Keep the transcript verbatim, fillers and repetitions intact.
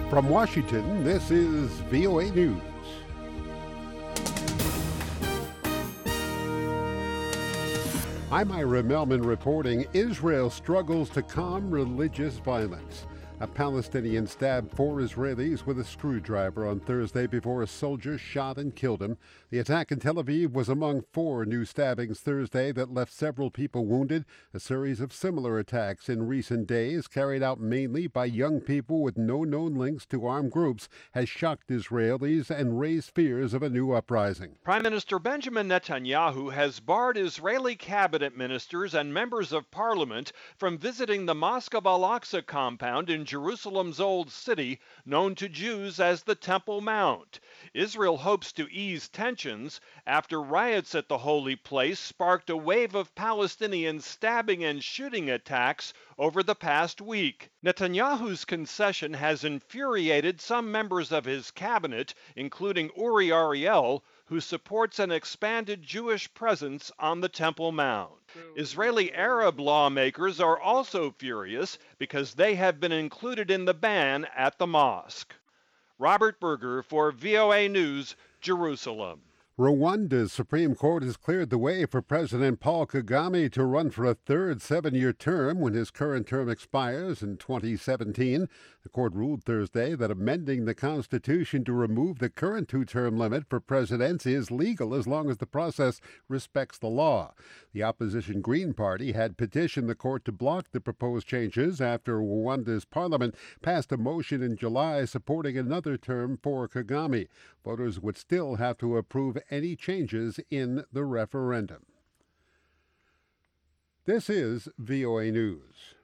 From Washington, this is V O A News. I'm Ira Melman reporting Israel struggles to calm religious violence. A Palestinian stabbed four Israelis with a screwdriver on Thursday before a soldier shot and killed him. The attack in Tel Aviv was among four new stabbings Thursday that left several people wounded. A series of similar attacks in recent days, carried out mainly by young people with no known links to armed groups, has shocked Israelis and raised fears of a new uprising. Prime Minister Benjamin Netanyahu has barred Israeli cabinet ministers and members of parliament from visiting the Mosque of Al-Aqsa compound in Jerusalem's Old City, known to Jews as the Temple Mount. Israel hopes to ease tensions after riots at the holy place sparked a wave of Palestinian stabbing and shooting attacks over the past week. Netanyahu's concession has infuriated some members of his cabinet, including Uri Ariel, who supports an expanded Jewish presence on the Temple Mount. Israeli Arab lawmakers are also furious because they have been included in the ban at the mosque. Robert Berger for V O A News, Jerusalem. Rwanda's Supreme Court has cleared the way for President Paul Kagame to run for a third seven-year term when his current term expires in twenty seventeen. The court ruled Thursday that amending the Constitution to remove the current two-term limit for presidents is legal as long as the process respects the law. The opposition Green Party had petitioned the court to block the proposed changes after Rwanda's parliament passed a motion in July supporting another term for Kagame. Voters would still have to approve any changes in the referendum. This is V O A News.